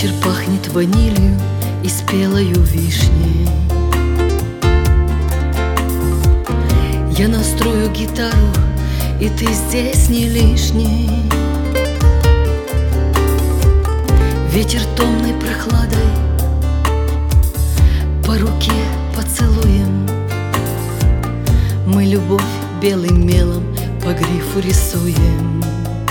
Вечер пахнет ванилью и спелою вишней. Я настрою гитару, и ты здесь не лишний. Ветер томной прохладой по руке поцелуем. Мы любовь белым мелом по грифу рисуем.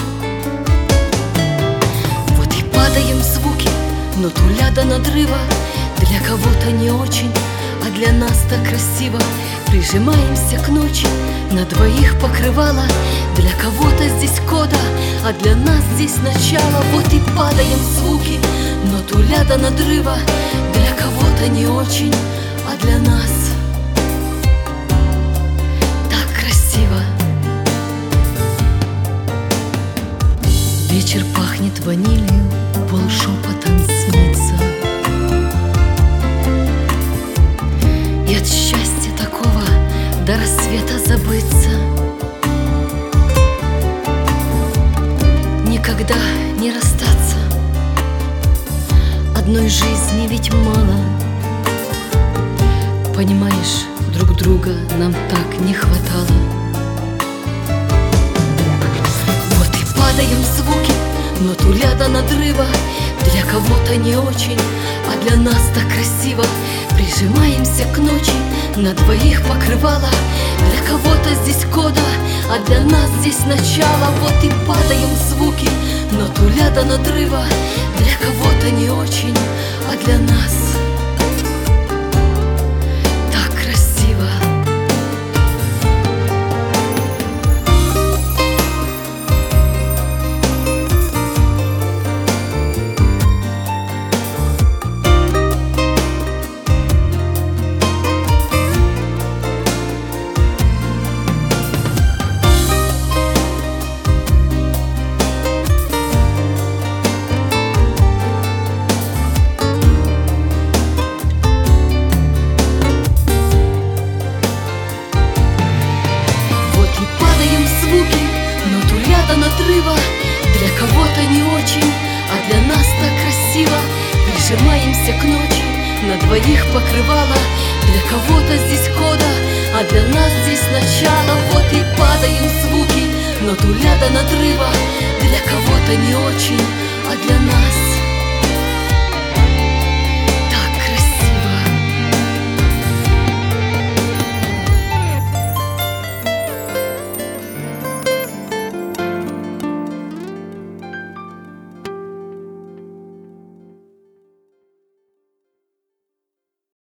Вот и падаем звуки, но туля до надрыва. Для кого-то не очень, а для нас так красиво. Прижимаемся к ночи, на двоих покрывало. Для кого-то здесь кода, а для нас здесь начало. Вот и падаем звуки, но туля до надрыва. Для кого-то не очень, а для нас так красиво. Вечер пахнет ванилью, полшепотом снится. И от счастья такого до рассвета забыться никогда не расстаться. Одной жизни ведь мало. Понимаешь, друг друга нам так не хватало. Вот и падаем звуки, но туля до надрыва. Для кого-то не очень, а для нас так красиво. Прижимаемся к ночи, на двоих покрывало. Для кого-то здесь кода, а для нас здесь начало. Вот и падаем звуки, но туля до надрыва. Для кого-то не очень, а для нас так красиво. Надрыва. Для кого-то не очень, а для нас так красиво. Прижимаемся к ночи, на двоих покрывало. Для кого-то здесь кода, а для нас здесь начало. Вот и падаем звуки, но туля до надрыва. Для кого-то не очень, а для нас